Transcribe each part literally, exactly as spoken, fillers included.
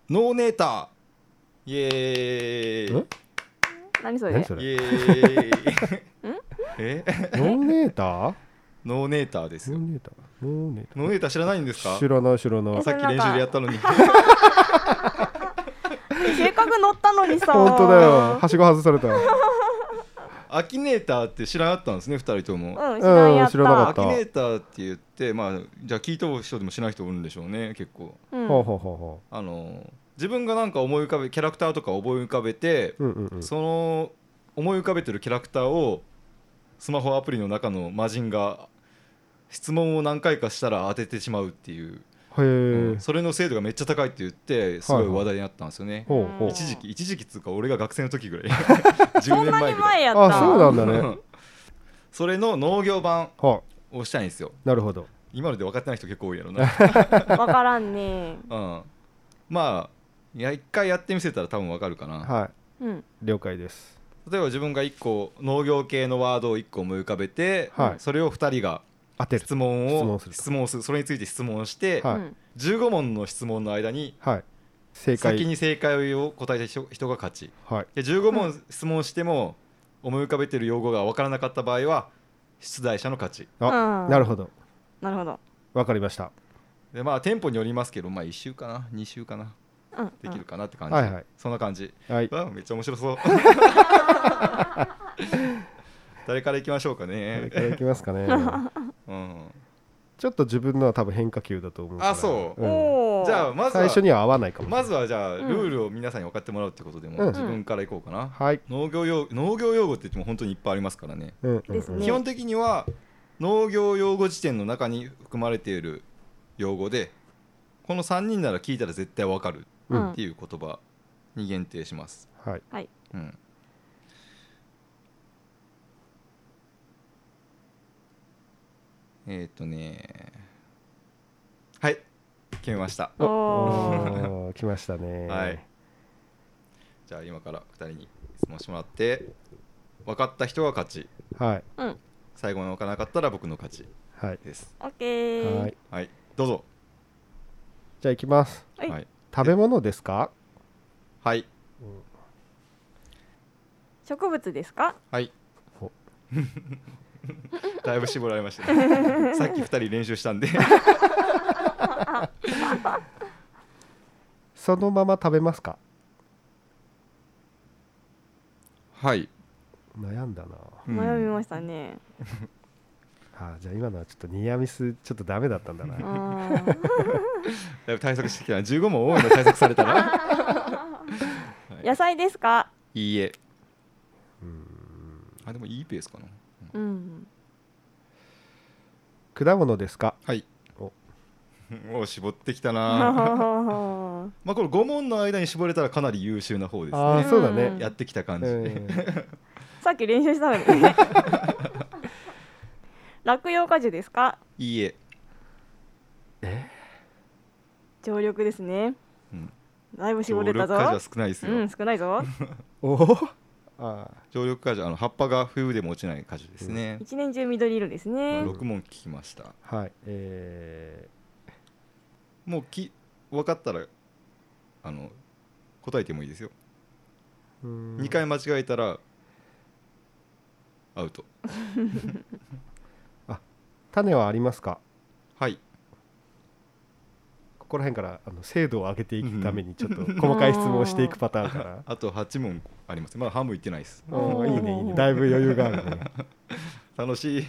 ノーネーターイエーイ。 何それ？ 何それ？ イエーイえノーネーター？ ノーネーターですよ。 ノーネーターノーネーターノーネーター知らないんですか？ 知らない知らない。 さっき練習でやったのにせっかく乗ったのにさ。 本当だよ、はしご外された。 アキネーターって知らなかったんですね、ふたりとも。 うん、知らんやった。 うん知らなかったアキネーターって言って、まあ、じゃあ聞いた人でも知らない人おるんでしょうね、結構。 うん、 ほうほうほうほあの自分がなんか思い浮かべキャラクターとか思い浮かべて、 う。うんうんうん。 その思い浮かべてるキャラクターをスマホアプリの中の魔人が質問を何回かしたら当ててしまうっていう、 へえ、 うんそれの精度がめっちゃ高いって言ってすごい話題になったんですよね。 ほうほう。 一時期一時期つうか俺が学生の時ぐらいじゅうそんなにねんまえぐらい前やった。 あ、そうなんだね。 それの農業版はをしたいんですよ。 なるほど。 今ので分かってない人結構多いやろな、 わからんね。 うん、まあいや一回やってみせたら多分分かるかな。 はうん。 い、了解です。 例えば自分がいっこ農業系のワードをいっこ思い浮かべて、 はいそれをふたりが当てる。 質問を質問すると質問するそれについて質問して、 はいうんじゅうご問の質問の間にはい。正解。 先に正解を答えた人人が勝ちはい。 でじゅうご問質問しても思い浮かべてる用語が分からなかった場合は出題者の勝ちあ、 うんなるほど。 なるほど。 わかりました。 で、まあ店舗によりますけど、まあ、いっ週かなに週かなうん。 できるかなって感じ、 はいはいそんな感じ。 はい。 あめっちゃ面白そう誰からいきましょうかこれねからいきますかね。 うん、 ちょっと自分のは多分変化球だと思うから。 あそううんおお。 じゃあまずは最初には合わないかもしれない。 まずはじゃあうんルールを皆さんに分かってもらうってことでも、 うん自分からいこうかな。 はい。 農業用農業用語って言っても本当にいっぱいありますからね。 うんうんうんですね基本的には農業用語辞典の中に含まれている用語でこのさんにんなら聞いたら絶対分かるうんっていう言葉に限定します、 はい。 はい。 うん、えっ、ー、とねはい決めました。 おおー来ましたね。 はいじゃあ今からふたりに質問してもらって分かった人が勝ち、 はいうん。 最後に分からなかったら僕の勝ちはいです。 オッケー。 はい。 はいどうぞ。 じゃあ行きます。 はいはい、 食べ物ですか？ はい植物ですか？ はいおだいぶ絞られましたねさっきふたり練習したんでそのまま食べますか？ はい、 悩んだな。 うん悩みましたね。 あーじゃあ今のはちょっとニアミスちょっとダメだったんだな。 うん。 だいぶ対策してきたな。じゅうご問多いの対策されたら野菜ですか？ いいえ。 うーんあでもいいペースかな。 うん。 果物ですか？ はいおもう絞ってきたなまあこれご問の間に絞れたらかなり優秀な方ですああね。 そうだね。 やってきた感じ、 うんさっき練習したのに。落葉果樹ですか？ いいえ。 常緑ですね。 うんだいぶ絞常れたぞ。 緑果樹は少ないですよ、 うん、少ないぞ。 おおあ常緑果樹あの葉っぱが冬でも落ちない果樹ですね、 一年中緑色ですね。 ろく問聞きました。 ーはいえもうき分かったらあの答えてもいいですよ。 ー、うーんにかい間違えたらアウト。 種はありますか？ はいここら辺からあの精度を上げていくためにちょっと細かい質問をしていくパターンからあとはち問あります。まだ半分いってないです。 うんいいねいいねだいぶ余裕があるね。 楽しい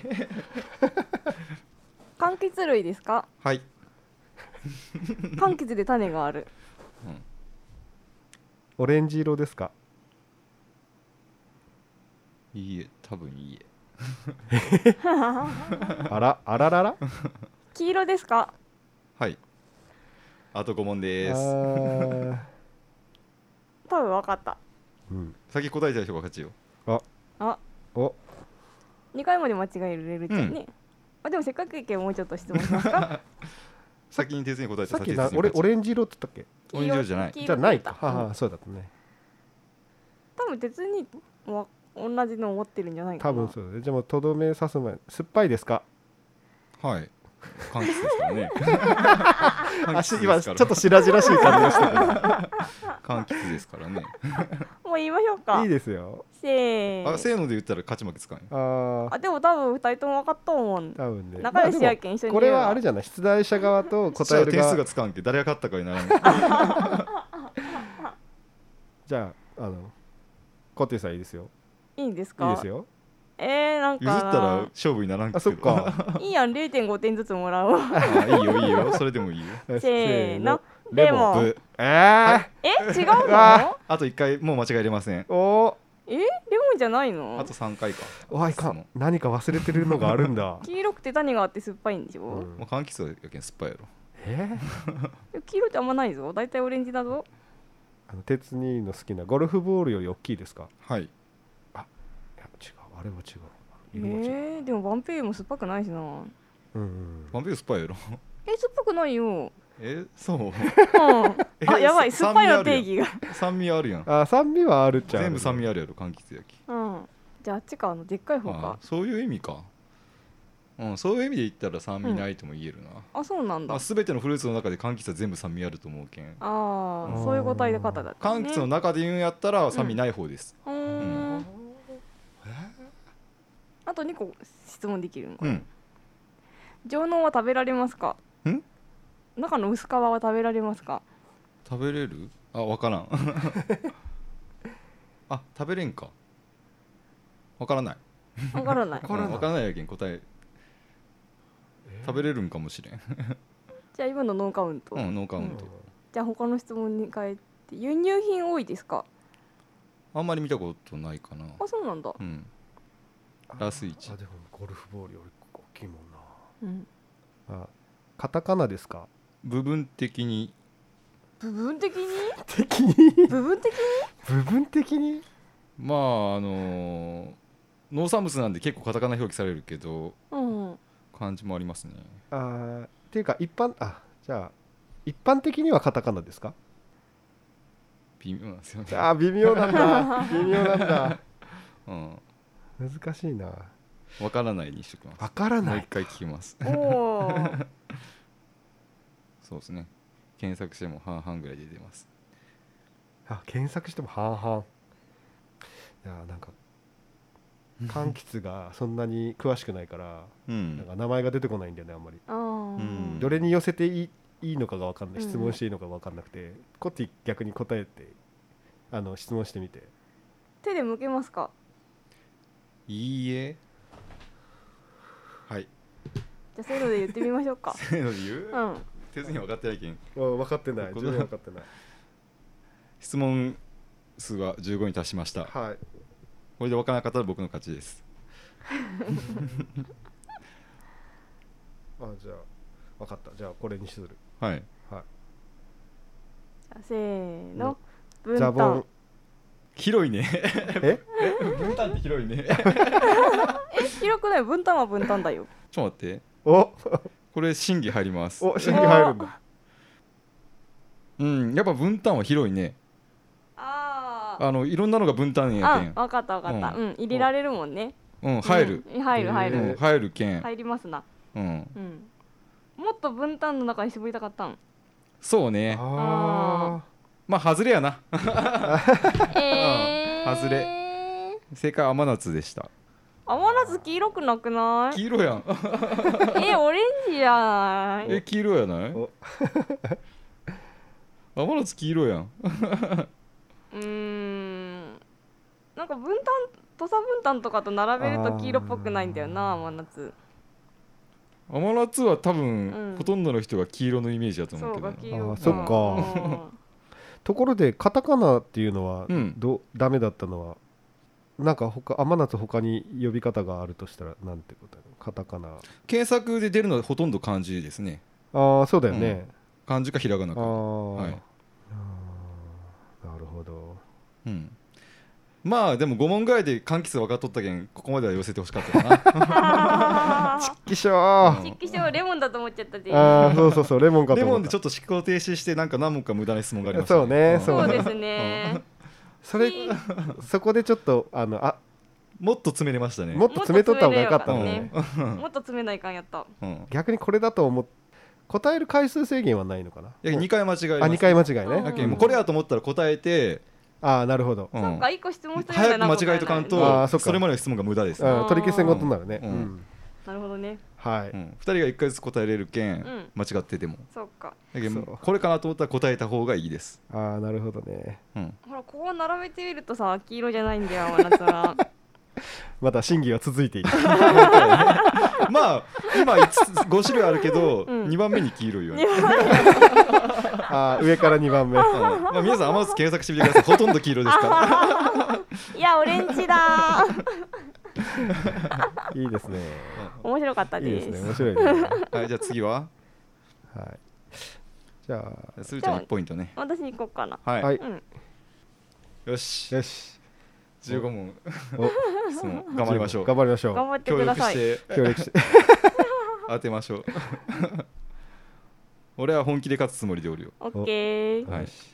柑橘類ですか？ はい柑橘で種がある。 オレンジ色ですか？ いいえ多分いいえ。 あらあららら黄色ですか？ はいあとご問であす。 ー多分分かった。 うん先答えた人が勝ちよ。 あ、 おにかいまで間違えれるじゃんね。あ、でもせっかくやけんもうちょっと質問しますか？ 先に鉄に答えたさっきな俺オレンジ色って言ったっけ？ オレンジ色じゃない。 黄色じゃないか。 黄色ははそうだったね。 多分鉄にも同じのを持ってるんじゃないかな。 多分そうだね。じゃあもうとどめ刺す前酸っぱいですか？ はい柑橘ですからねあし今ちょっと白々しい感じがしたけど柑橘ですからねもう言いましょうか。 いいですよ。 せーあせーので言ったら勝ち負けつかんよあああでも多分ふたりとも分かったもん。 多分ね。 仲良しやけん一緒にこれ言うわはあれじゃない、出題者側とそしたら答える側点数がつかんけ誰が勝ったかにならんじゃああのコッティさんいいですよ。 いいんですか。 いいですよ。 えー、なんかな譲ったら勝負にならんけどあそっかいいやん れいてんごてんずつもらおうあいいよいいよそれでもいいよせーのレレモン。 ブえー、 え違うのああといっかいもう間違えれませんおーえレモンじゃないのあとさんかいかおいかん何か忘れてるのがあるんだ黄色くて種があって酸っぱいんでしょ、 うんもう柑橘やけん酸っぱいやろえー、 黄色ってあんまないぞだいたいオレンジだぞ。 あの鉄にの好きなゴルフボールより大きいですか。 はいいや違う、あれは違う、 え色が違う、 ー、でもバンペイユも酸っぱくないしな。 うんうん、 ワンピース酸っぱいやろえ酸っぱくないよえそううんえあやばい酸っぱいの定義が酸味あるやんあ酸味はあるっちゃある全部酸味あるやろ柑橘やきうんじゃああっちかあのでっかい方あか。 そういう意味かうんそういう意味で言ったら酸味ないとも言えるな、 あそうなんだ。 まあ、全てのフルーツの中で柑橘は全部酸味あると思うけんああーあそういう答え方だった柑ね。 橘の中で言うんやったら酸味ない方です、 うーんあとにこ質問できるのかな、 うん上納は食べられますか。 ん中の薄皮は食べられますか。 食べれるあ分からんあ食べれんか分からないわからないわからないうん分からないやけん答え食べれるんかもしれんじゃあ今のノーカウント、 うんノーカウント、 じゃあ他の質問に変えて輸入品多いですか。 あんまり見たことないかなあそうなんだ。 うんラスイチあでもゴルフボールより大きいもんうんな。あカタカナですか。 部分的に部分的に的に部分的に部分的にまああのー農産物なんで結構カタカナ表記されるけどうん漢字もありますねあーっていうか一般あじゃあ一般的にはカタカナですか。 微妙なんですよねあー微妙なんだ微妙なんだうん難しいな。 分からないにしときますわからないもう一回聞きますおおそうですね検索しても半々ぐらいで出ますあ検索しても半々。いやなんか柑橘がそんなに詳しくないからうんなんか名前が出てこないんだよねあんまり。 あー、 うんどれに寄せていいいいのかが分かんない、 うん質問していいのか分かんなくて、コッティ逆に答えてあの質問してみて。 手で剥けますか。 いいえはいじゃあせーので言ってみましょうか。 せーので言ううん手に分かってないけん分かってないここ十分分かってない。 質問数はじゅうごに達しましたはいこれで分からなかったら僕の勝ちですあじゃあ分かった。じゃあこれにする。 はいはいじゃあせーの分ザボン担。 広いねえ分担って広いねえ広くない。分担は分担だよ。 ちょっと待っておこれ審議入りますお審議入るんだ。 うんやっぱ分担は広いねあーあのいろんなのが分担やけんあ分かった分かった、 ううん入れられるもんね。 うん入る、 うん入る入うる、 ん、入るけん、 入りますな。 うん、 うんもっと分担の中に絞りたかったん。 そうねあまあ外れやなえー、 外れ正解は甘夏でした甘夏黄色くなくない黄色やんえオレンジじゃない。 え黄色やないお甘夏黄色やんうーんなんか分担土佐分担とかと並べると黄色っぽくないんだよな甘夏。 甘夏は多分、 うんほとんどの人が黄色のイメージだと思うそうけどなか黄色あーそっかところでカタカナっていうのはうんど、ダメだったのはなんか他甘夏他に呼び方があるとしたらなんてことだろう。カタカナ検索で出るのはほとんど漢字ですねああそうだよね、 漢字かひらがなか、 ああ、 はいあーなるほど。 うん、まあでもご問ぐらいで柑橘分かっとったけんここまでは寄せてほしかったかなきしょーチッキショーレモンだと思っちゃったで。 ああそうそうそうレモンかとレモ思った。 ンでちょっと思考停止してなんか何問か無駄な質問がありましたそうねんそうですね。 それそこでちょっとあのあもっと詰めれましたね。 もっと詰めとった方がよかったのね。 もっと詰めないかんやった。 うん、 逆にこれだと思っ答える回数制限はないのかな。 いやにかい間違えます。 あにかい間違いね、 うんだけどもうこれやと思ったら答えて、 ああなるほど、 うん、 そっかいっこ質問した早く間違えとかんあとーそっかそれまでの質問が無駄です、ねうん、取り消せんことになるね、 うんうんなるほどね。 はい、 うん、ふたりがいっかいずつ答えれるけん、 ん間違っててもそっか。 だけどそうこれかなと思ったら答えた方がいいです、 ああなるほどね。 うん、 ほらここ並べてみるとさ黄色じゃないんだよ真夏は。 まだ審議は続いているまあ今いつつご種類あるけど、 うんにばんめに黄色いよね、 あー上からにばんめうんまあ、皆さん甘酢検索してみてください。ほとんど黄色ですからいやオレンジだいいですね面白かったいいでですすね面白いねはい、じゃあ次ははいじゃあするちゃんいちポイントね。 私行こうかな。 はい、 はいうんよしよしじゅうごもんお質問頑張りましょう。 頑張りましょう頑張って協ください。 力して協力して当てましょう俺は本気で勝つつもりでおるよ。 オッケー。 はいよし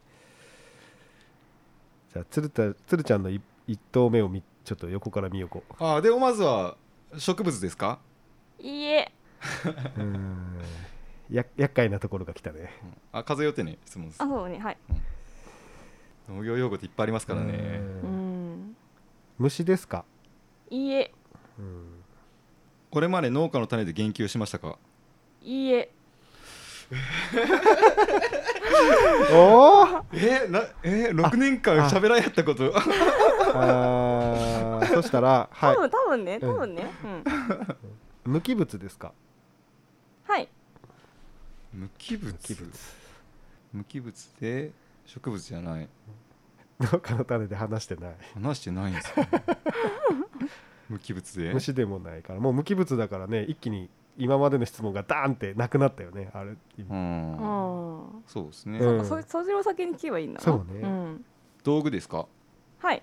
じゃあつるたつるちゃんのい一投目をみちょっと横から見よこあーでもまずは植物ですか？ いいえ。 ううーんや厄介なところが来たねうんあ風よってね質問ですあ。そうねはい。 農業用語っていっぱいありますからね。 ううんん。 虫ですか？ いいえ。 うんこれまで農家の種で言及しましたか？ いいえ。 おーえー、なえー、ろくねんかん喋らんやったことあーそしたらはい多分多分ねうん多分ね。うん。 無機物ですか？ はい。 無機物無機物無機物で植物じゃない。 農家の種で話してない話してないんですよ、ね、無機物で虫でもないからもう無機物だからね一気に今までの質問がダーンってなくなったよねあれうんあそうですね、 うんあ。そそれを先に聞けばいいんだな。 そうねん。 道具ですか？ はい。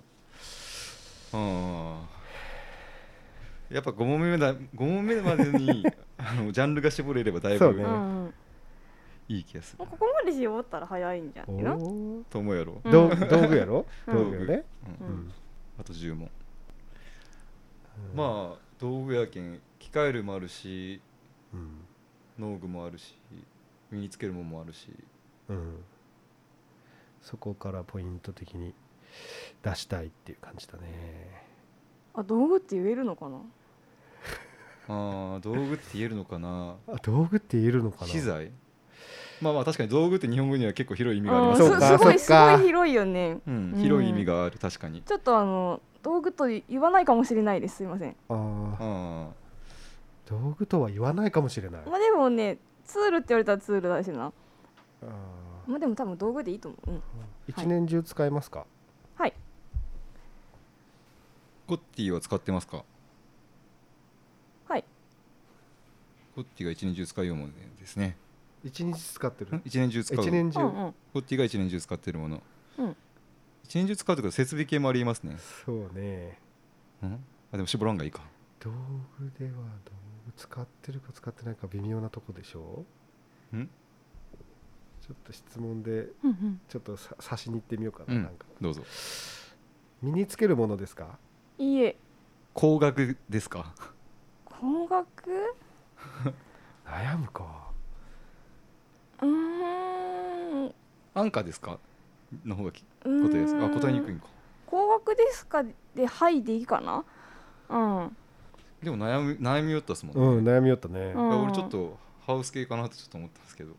うんやっぱご問目だご問目までにあのジャンルが絞れればだいぶそうねうん。 いい気がするもうここまで絞ったら早いんじゃおないの？ ーと思うやろ、 うん道道具やろうん道具よねうんうんうんあとじゅう問、 うんまあ道具やけん機械類もあるしうん農具もあるし身につけるもんもあるしうんそこからポイント的に出したいっていう感じだねあ道具って言えるのかな？ あー道具って言えるのかな。 あ道具って言えるのかな資材まあまあ確かに道具って日本語には結構広い意味がありますうんよね。 そうかすすごいすそっかごい広いよね。 うんうん広い意味がある確かに。 ちょっとあの道具と言わないかもしれないです。すいません。 あーあ道具とは言わないかもしれないまあでもねツールって言われたらツールだしな。 あまあでも多分道具でいいと思う。うん。 ー一年中使えますか？ はい。 コッティは使ってますか？ はい。 コッティが一年中使うようなものですね。 一日使ってるん一年中使う一年中うんうん。 コッティが一年中使ってるもの、 うん一年中使うというか設備系もありますね。 そうねうんあでも絞らんがいいか。 道具では道具使ってるか使ってないか微妙なとこでしょんちょっと質問でうんうん。 ちょっとさ差しに行ってみようかな,、 うんなんかどうぞ。 身につけるものですか？ いいえ。 工学ですか？ 工学？ 悩むかうーん。 安価ですかの方がきうーん答えですあ答えにくいんか。 工学ですかではいでいいかな。うん。 でも悩み悩みよったっすもんね、 うん悩みよったね、 うん俺ちょっとハウス系かなってちょっと思ったんですけど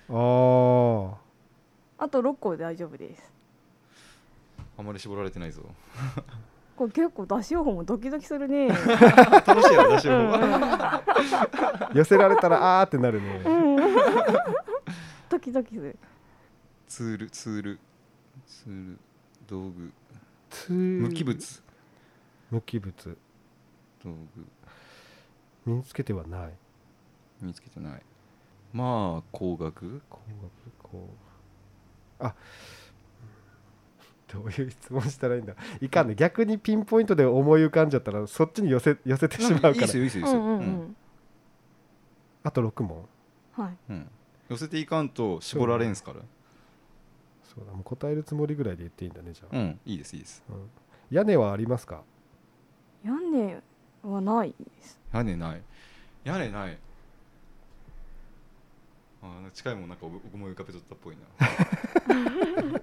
ああとろっこで大丈夫です。 あまり絞られてないぞ。 これ結構出し方もドキドキするね。 楽しいやろ出しうん方あ寄せられたらあーってなるね、 うんうんドキドキする。 ツールツールツール道具ツー無機物無機物道具身につけてはない身につけてない。まあ工学工学こうあどういう質問したらいいんだいかんね逆にピンポイントで思い浮かんじゃったらそっちに寄せ寄せてしまうからいいですよいいですよいいですよ、 うんうんううんん。 あとろく問はい。 うん寄せていかんと絞られんすから。 そうだもう答えるつもりぐらいで言っていいんだねじゃあ、 うんいいですいいです。 うん屋根はありますか？ 屋根はないです。 屋根ない屋根ない。あー近いもんなんか思い浮かべとったっぽいな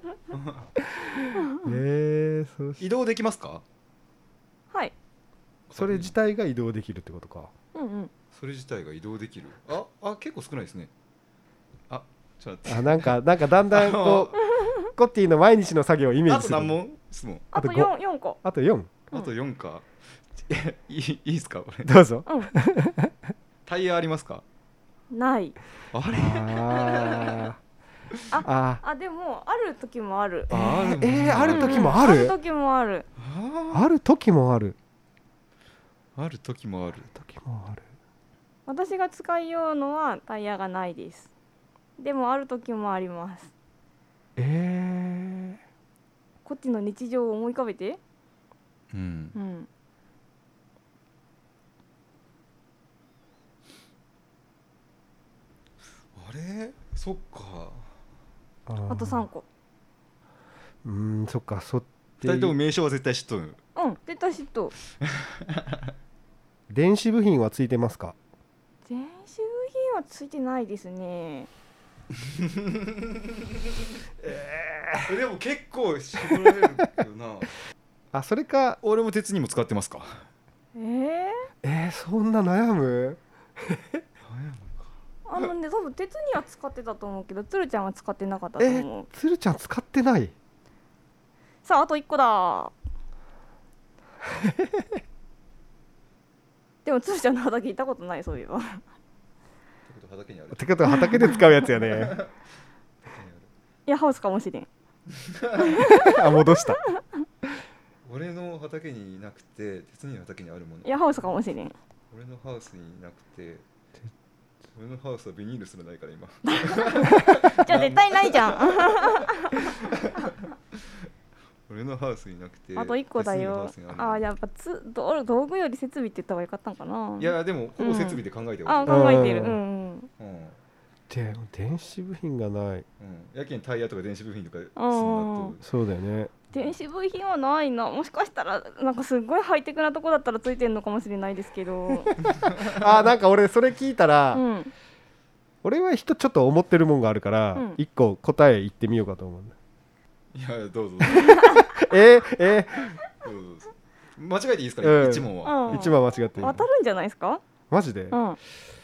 えー、そうし移動できますか？ はい。 それ自体が移動できるってことか。 うんうん。 それ自体が移動できる。ああ結構少ないですね。あちょっと待ってあなんかなんかだんだんこうコッティの毎日の作業をイメージする。 あと何問質問？ あとあと 4, 4個。 あとよん。 うんあとよんか。いいいいですかこれ。 どうぞ。 うん。 タイヤありますか？ ない。 あれあーああ、でもある時もある。 あーでもえー、ある時もあうんうん、あるる時もある。 あある時もあるーある時もある。 時もある。 私が使いようのはタイヤがないです。でもある時もあります。 えこっちの日常を思い浮かべて。 うんうん。 あれそっか。 ー、 あとさんこ。 うーんそっかそってふたりとも名称は絶対知っとる。 うん絶対知っと。 電子部品はついてますか？ 電子部品はついてないですね。 えでも結構絞られるけどなあそれか。 俺も鉄にも使ってますか？ えー、 えー、そんな悩む？ あのね多分鉄には使ってたと思うけどつるちゃんは使ってなかったとえ思う。 つるちゃん使ってない？ さああといっこだでもつるちゃんの畑行ったことないそういえば。 畑にある。 ってことは畑で使うやつやねいやハウスかもしれん。 あ戻した。 俺の畑にいなくて鉄に畑にあるもの。 いやハウスかもしれん。 俺のハウスにいなくて俺のハウスはビニールすらないから今じゃあ絶対ないじゃん。 俺のハウスになくてあといっこだよ。ああやっぱつ道道具より設備って言った方がよかったんかな。 いやでもほぼ設備で考えてある。 考えてる。うんうん。 うんでも電子部品がない。 うんやけんタイヤとか電子部品とかあーそうだよね。 電子部品はないな。もしかしたらなんかすっごいハイテクなとこだったらついてるのかもしれないですけど。 あなんか俺それ聞いたら、 うん。 俺は人ちょっと思ってるもんがあるから、 うん一個答え言ってみようかと思うんだ。 いやどうぞえー、えどうぞどうぞ間違えていいですかね、 うん一問は。 うんー、一番間違っていい。 当たるんじゃないですか。 マジで、 うん。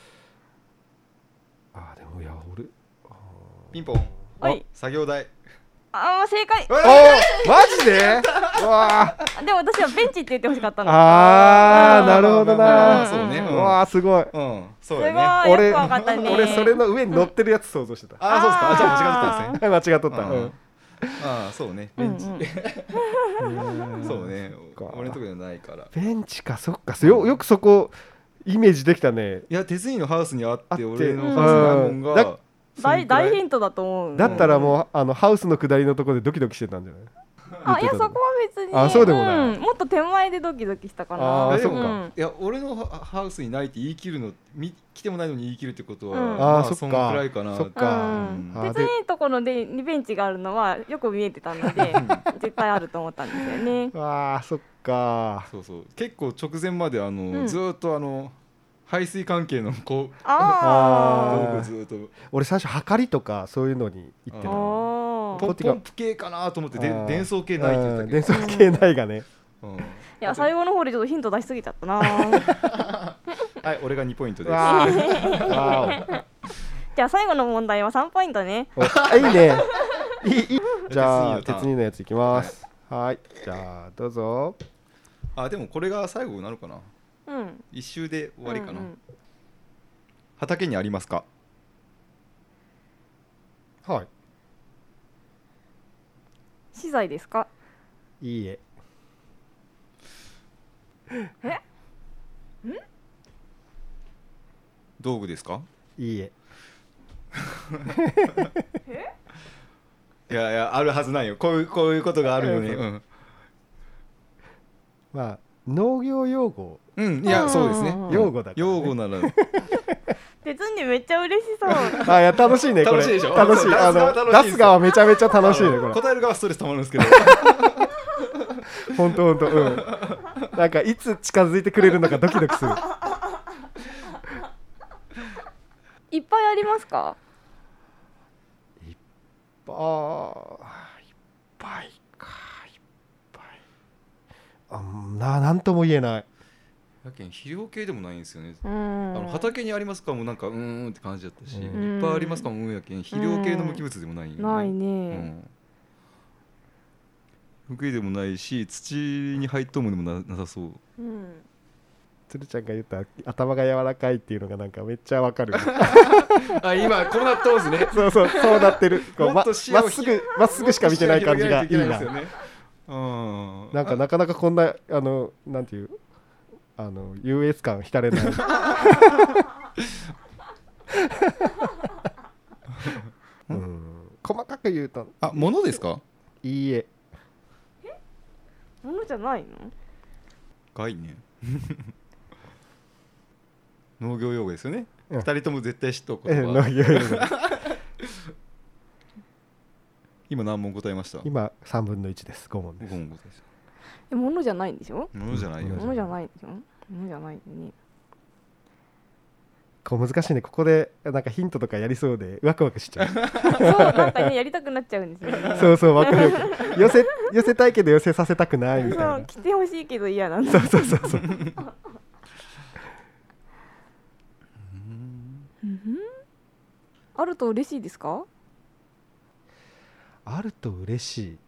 あでもいや俺ピンポン。 はい作業台。 ああ正解。 おーマジでうわーでも私はベンチって言ってほしかったの。 あーなるほどな。 まあまあまあそうね。 ううんわーすごい。 うんそうすごいやね。 よ俺くわかったね。 俺それの上に乗ってるやつ想像してた。 ああそうですか。あじゃあ間違ってたんですね。 間違っとった。 うんうんああそうねベンチ。 うんうん。 そうねそっか俺のところじゃないから。 ベンチかそっかよよくそこイメージできたね。 いや手継ぎのハウスにあっあってて俺のハウスにあるもんうんが大大ヒントだと思う。 だったらもうあのハウスの下りのところでドキドキしてたんじゃない？ あいやそこは別に。 あそうでもないうんもっと手前でドキドキしたかな。 あーそっかうんいや俺のハハウスにないって言い切るのみ来てもないのに言い切るってことは、 うんまあーそっかそんくらいかな。 そっかうんあー別にところでにベンチがあるのはよく見えてたので絶対あると思ったんですよね。 あーそっか。 そうそう結構直前まであの、 うんずーっとあの排水関係のこうあ道あー具ずーっと俺最初はかりとかそういうのに行ってあ。 た。 あポンこっちがポンプ系かなと思ってであー伝送系ないって言ったけど、 うん伝送系ないがね。 うんいや最後の方でちょっとヒント出しすぎちゃったな。 はい俺がにポイントです。 わーわーじゃあ最後の問題はさんポイントね。 おあいいね。いいいい。じゃあ鉄人のターン鉄人のやついきます。はい。じゃあどうぞ。 あでもこれが最後になるかな。 うん。 一周で終わりかな。 うんうん畑にありますか？ はい。 資材ですか？ いいえ。 道具ですか？ いいえ。 いやいやあるはずないよ。こういうこういうことがあるよね。うん、 まあ農業用語うん、いやそうですね。 用語だからね用語なら別にめっちゃ嬉しそう。 あいや楽しいねこれ。 楽しいでしょ楽しい。あの出す側楽しいです出す側めちゃめちゃ楽しいねこれ。 答える側はストレスたまるんですけど。 本当本当うん。 なんかいつ近づいてくれるのかドキドキする。 いっぱいありますか？ いっぱいいっぱいかいっぱいあななんとも言えない。 やけん肥料系でもないんですよね。 うんあの畑にありますかもなんかうーんって感じだったし、 うんいっぱいありますかもうんやけん肥料系の無機物でもないよね。 ないうんね、 無機でもないし土に入っとむでも な, なさそう。 うん、 鶴ちゃんが言った頭が柔らかいっていうのがなんかめっちゃわかる。 あ今こうなってますね。 そうそうそうなってる。こうまもっと視野をまっすぐまっすぐしか見てない感じがいいな。 ね、うん、 なんかなかなかこんなあのなんていうあの優越感浸れない。うん、細かく言うとあ物ですか？ いいえ。 ものじゃないの？ 概念農業用語ですよね。 うん、 ふたりとも絶対知っとうこえとは。 農業用語今何問答えました？ 今さんぶんのいちです。ご問です。 ご問答えました。 え、ものじゃないんでしょ？ 物じゃないよ。 ものじゃないでしょ？ものじゃないね。 こう難しいね。ここでなんかヒントとかやりそうでワクワクしちゃう。 そうなんかねやりたくなっちゃうんですよね。 そうそうわかる。寄せ寄せたいけど寄せさせたくないみたいな。 そう来てほしいけど嫌なんだ。 そうそうそうそう。 うんあると嬉しいですか？ あると嬉しい。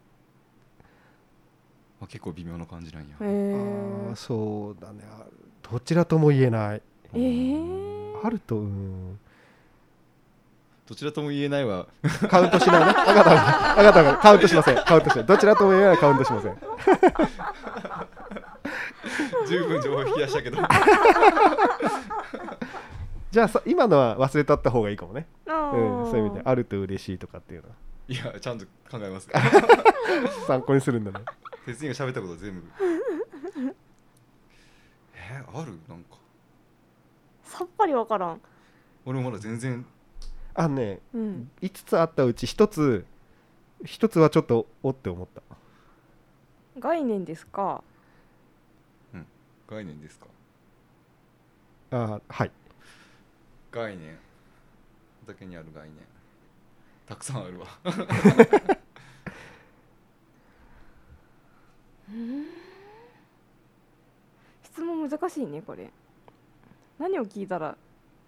あ結構微妙な感じなんや。 へあーーそうだね。あどちらとも言えない。 えーあるとうんどちらとも言えないはカウントしないね。あがたがあがたがカウントしません。カウントしない。どちらとも言えないカウントしません。 十分情報引き出したけどじゃあさ今のは忘れたった方がいいかもね。 あうーん、そういう意味であると嬉しいとかっていうのはいやちゃんと考えます参考にするんだね。 鉄人が喋ったこと全部えー、あるなんかさっぱりわからん。 俺もまだ全然あのねうんいつつあったうちひとつひとつはちょっとおって思った。 概念ですか？ 概念ですか？ あはい概念畑にある概念たくさんあるわ質問難しいねこれ。何を聞いたら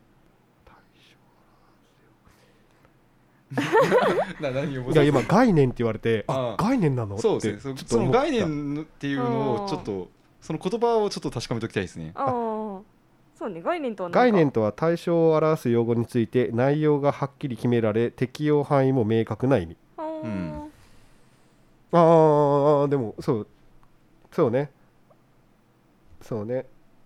な何をいや今概念って言われてああ概念なのってそうですねそそのちょっと思った概念っていうのをちょっとその言葉をちょっと確かめておきたいですね。 ああそうね概念とは何か概念とは対象を表す用語について内容がはっきり決められ適用範囲も明確な意味。 あー、 うんああでもそうそうねそうね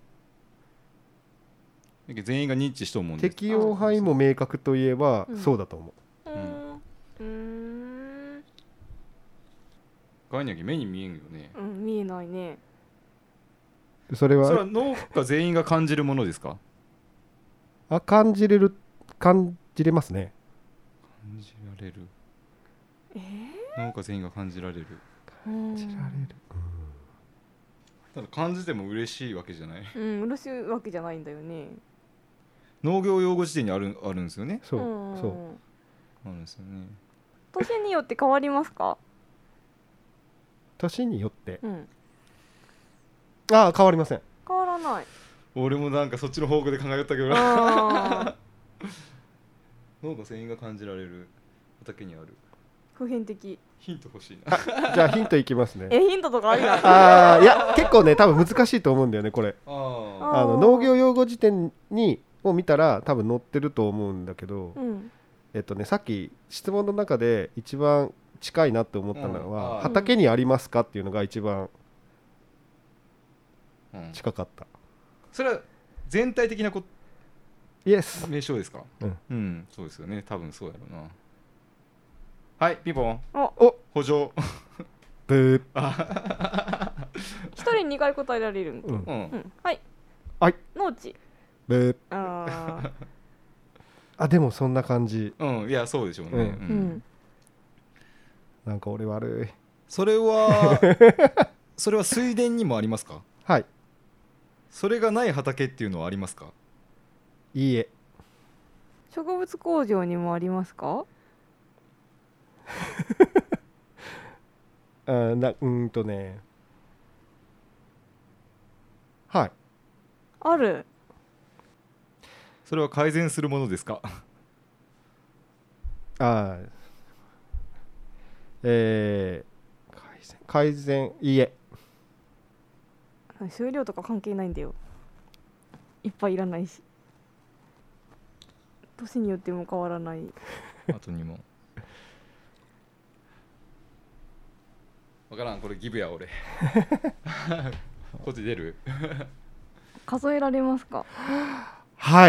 全員が認知しと思うんです。 適用範囲も明確といえばうんそうだと思う。 うーんうーん概念が目に見えんよね。 うん見えないね。 それはそれは農家全員が感じるものですか？ あ感じれる感じれますね。 感じられるえ農家全員が感じられる。 ー、うん感じられるただ感じても嬉しいわけじゃないうん嬉しいわけじゃないんだよね。 農業用語辞典にあるあるんですよね。 そううんそうあるんですよね。 年によって変わりますか？ 年によってうんああ変わりません。 変わらない。 俺もなんかそっちの方向で考えよったけどなあ農家全員が感じられる畑にある普遍的。 ヒント欲しいな。 じゃあヒントいきますね。 えヒントとかありなの？ ああいや結構ね多分難しいと思うんだよねこれ。 あああの農業用語辞典にを見たら多分載ってると思うんだけど、 うんえっとねさっき質問の中で一番近いなって思ったのうんは、 あー畑にありますかっていうのが一番あ、うん、 近かった。 それは全体的なこイエス。 名称ですか？ うん、 うん、そうですよね。多分そうやろうな。はいピンポンお補助ブ一人にかい答えられるんで、 ー、うん、 うんうん、はいはい農地。 ブーあーあでもそんな感じ。 うんいやそうでしょうね、 うんうんなんか俺悪い。 それはそれは水田にもありますか？ はい。 それがない畑っていうのはありますか？ いいえ。 植物工場にもありますか？ あなうーんとねはい。 ある。 それは改善するものですか？ あえー、改善改善いいえ。 収量とか関係ないんだよ。いっぱいいらないし、年によっても変わらない。 あとに問。わからん、これギブや俺。こっち出る？ 数えられますか？ はい。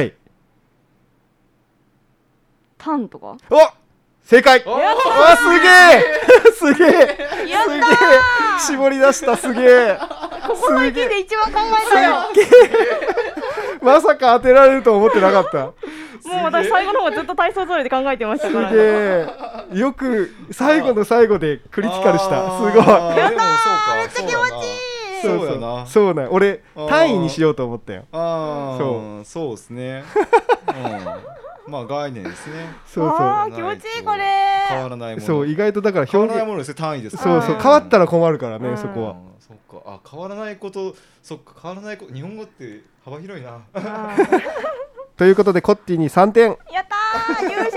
単とか？ お正解。 おやっわすげえすげえやったーすげえ絞り出したすげえここ最近で一番考えたよ。 まさか当てられると思ってなかった。 もう私最後の方ずっと体操通りで考えてましたすから、ね、 げえよく最後の最後でクリティカルしたすごい。 やったー、めっちゃ気持ちいい。そうやな。 そうなん俺単位にしようと思ったよ。 ああそうそうですね。うん、まあ概念ですね。 そうあそー気持ちいいこれ。 変わらないもの。 うそう意外とだから変わらない表現ものですね、単位です。 そうそううん変わったら困るからね、 うんそこは。 うんそっか、あ変わらないこと、そっか変わらないこと、日本語って幅広いな。 あーということでコッティにさんてん。 やったー優勝。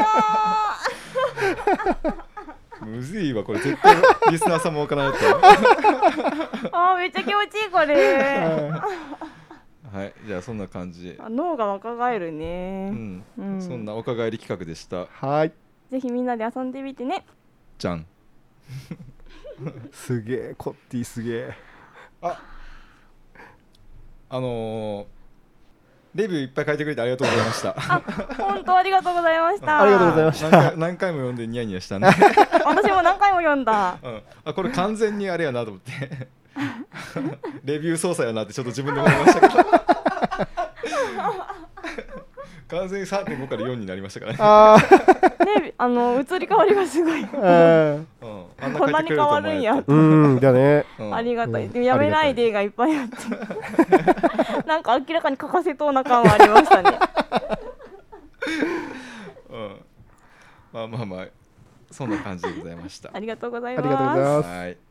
むずいわこれ、絶対リスナーさんもわからないと。 あーめっちゃ気持ちいいこれ。 はい、じゃあそんな感じ。 あ脳が若返るうね、 ん、 うんそんなおかがえり企画でした。 はいぜひみんなで遊んでみてね。 じゃん。 すげえコッティすげえ。 あ、あのー、レビューいっぱい書いてくれてありがとうございました。 本当ありがとうございました。 ありがとうございました何回何回も読んでニヤニヤしたね。 私も何回も読んだ。 うん、あこれ完全にあれやなと思ってレビュー操作やなってちょっと自分で思いましたけど完全に さんてんご からよんになりましたからね。 あね、あの移り変わりがすごい。 ーあうん、あんこんなに変わるんや書いてくれるとーうんだね。 思わなかったうんありがたい。 うんでもやめないでがいっぱいあって、なんか明らかに欠かせそうな感はありましたね。 うん、まあまあまあそんな感じでございました。 ありがとうございありがとうございま。 ますす。 はい。